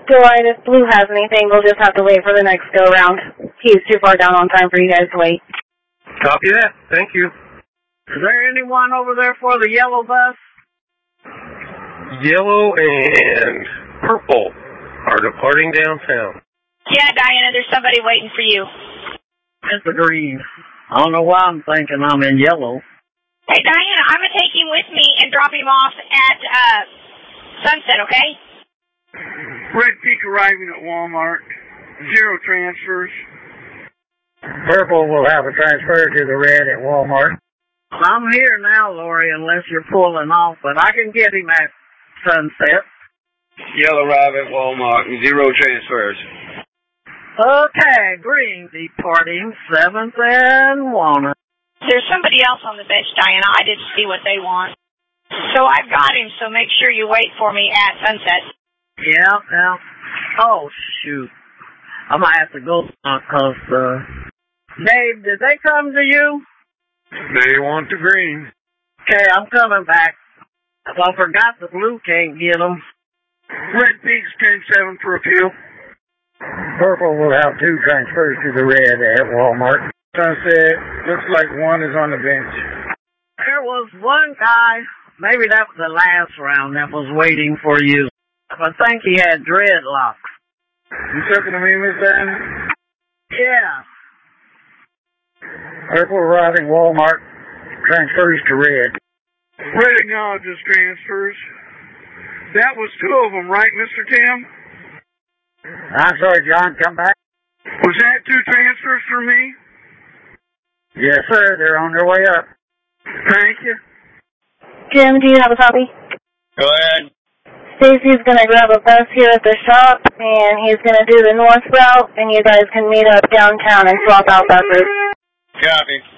Go ahead, if Blue has anything, we'll just have to wait for the next go-round. He's too far down on time for you guys to wait. Copy that. Thank you. Is there anyone over there for the yellow bus? Yellow and purple are departing downtown. Yeah, Diana, there's somebody waiting for you. It's the green. I don't know why I'm thinking I'm in yellow. Hey, Diana, I'm going to take him with me and drop him off at Sunset, okay? Red Peak arriving at Walmart. 0 transfers. Purple will have a transfer to the red at Walmart. I'm here now, Lori, unless you're pulling off, but I can get him at Sunset. Yellow arrive at Walmart. 0 transfers. Okay, green departing 7th and Warner. There's somebody else on the bench, Diana. I didn't see what they want. So I've got him, so make sure you wait for me at Sunset. Yeah. Oh, shoot. I might have to go because, Dave, did they come to you? They want the green. Okay, I'm coming back. I forgot the blue can't get them. Red Peak's 10-7 for appeal. Purple will have 2 transfers to the red at Walmart. Sunset, looks like one is on the bench. There was one guy, maybe that was the last round, that was waiting for you. I think he had dreadlocks. You talking to me, Miss Diana? Yeah. Purple arriving Walmart, transfers to red. Red acknowledges transfers. That was 2 of them, right, Mr. Tim? I'm sorry, John, come back. Was that 2 transfers for me? Yes, sir, they're on their way up. Thank you. Jim, do you have a copy? Go ahead. Stacy's going to grab a bus here at the shop, and he's going to do the north route, and you guys can meet up downtown and swap out buses. Copy.